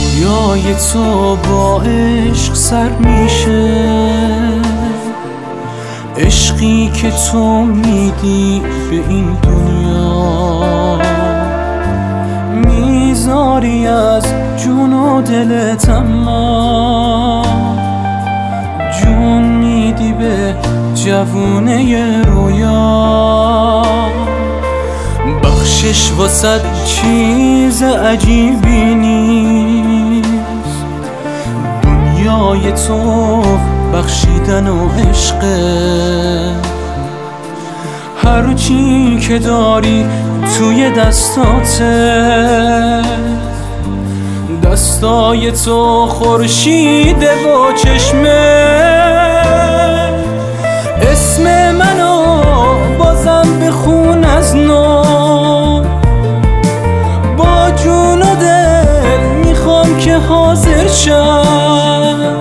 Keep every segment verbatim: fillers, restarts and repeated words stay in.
رویای تو با عشق سر میشه، عشقی که تو میدی به این دنیا، میذاری از جون و دلت، اما جون میدی به جوونه رویا. بخشش واسد چیز عجیبی نیست، دنیای تو بخشیدن و عشقه. هر چی که داری توی دستاته، دستای تو خورشیده و چشمه. اسم منو بازم بخون از نو، با جون و دل میخوام که حاضر شم.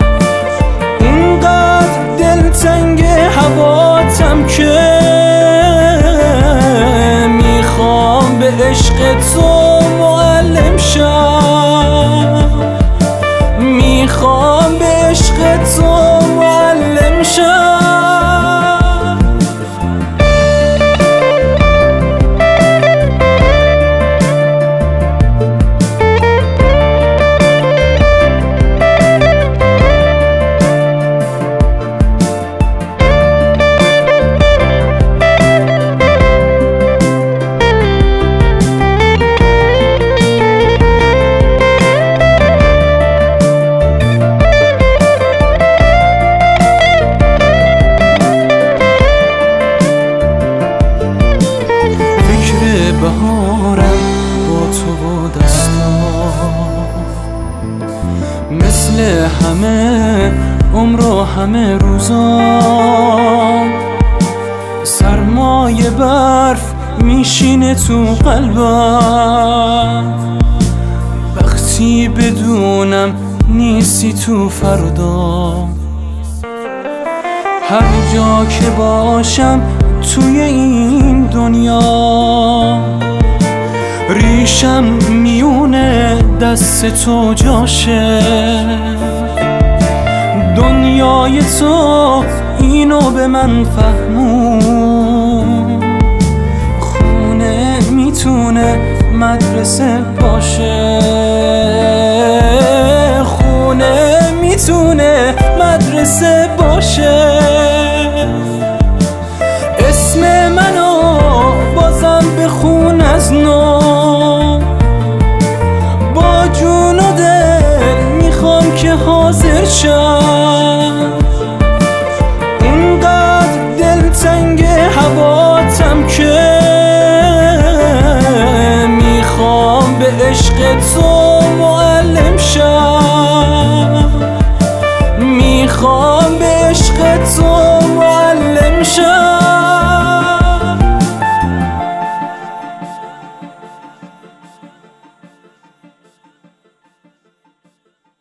اونقدر دلتنگ هواتم که میخوام به عشق تو معلم شم، میخوام به عشق تو معلم شم. بهارم با تو و دستا، مثل همه عمر و همه روزا، سرمایه برف میشینه تو قلبم. وقتی بدونم نیستی تو فردا، هر جا که باشم توی این دنیا، ریشم میونه دست تو جاشه. دنیای تو اینو به من فهمون، خونه میتونه مدرسه باشه، خونه میتونه مدرسه باشه. اسم منو بازم بخون از نو، با جون و دل میخوام که حاضر شم. اونقدر دلتنگ هواتم که میخوام به عشق تو معلم شم، میخوام به عشق تو